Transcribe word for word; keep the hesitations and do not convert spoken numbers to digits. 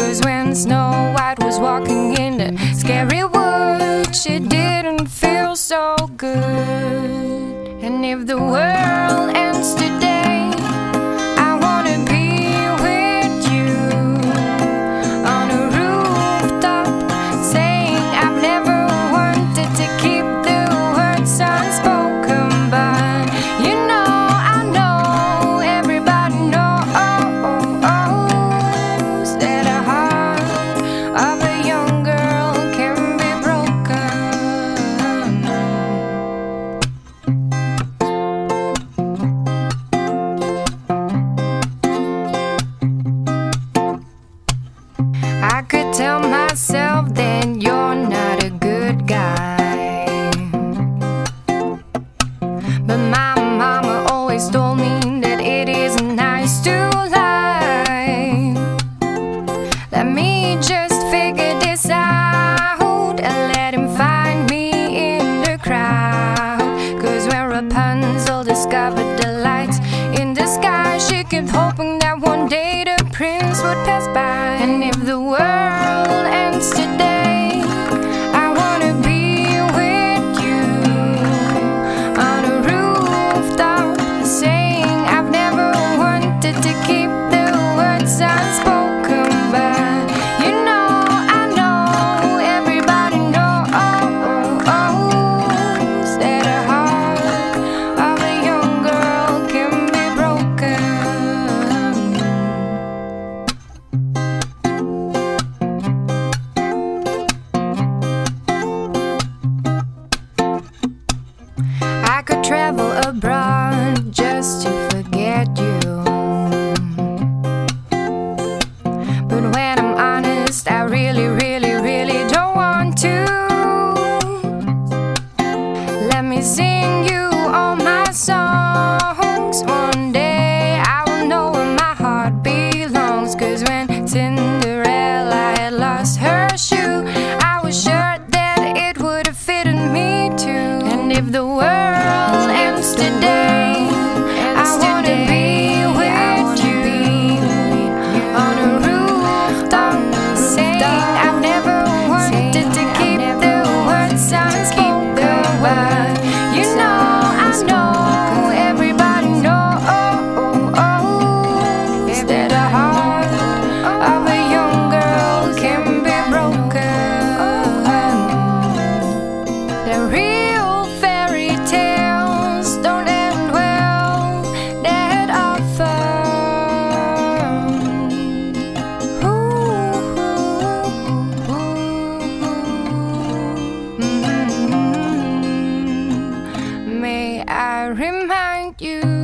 'Cause when Snow White was walking in the scary wood, she didn't feel so good. And if the world ends today, I wanna be with you on a rooftop, saying I've never wanted to keep the words unspoken. But you know, I know, everybody knows that the heart of a young girl can be broken. I could tell myself that you're not a good guy, but my mama always told me that it isn't nice to lie. Let me just figure this out and let him find me in the crowd. 'Cause when Rapunzel discovered the lights in the sky, she kept hoping that one day the prince would pass by. And if the world ends today, I wanna be with you on a rooftop, saying I've never wanted to keep the words unspoken. But you know, I know, everybody knows that the heart of a young girl can be broken. I could travel abroad just to forget you, but when I'm honest, I really, really, really don't want to. Let me sing you all my songs. One day I will know where my heart belongs. 'Cause when Cinderella had lost her shoe, I was sure that it would have fitted me too. And if the world ends today, I wanna be with you on a rooftop, saying I've never wanted to keep the words unspoken. But you know, I know, everybody knows that the heart of a young girl can be broken. The real fairy tales don't end well that often. Mm-hmm. May I remind you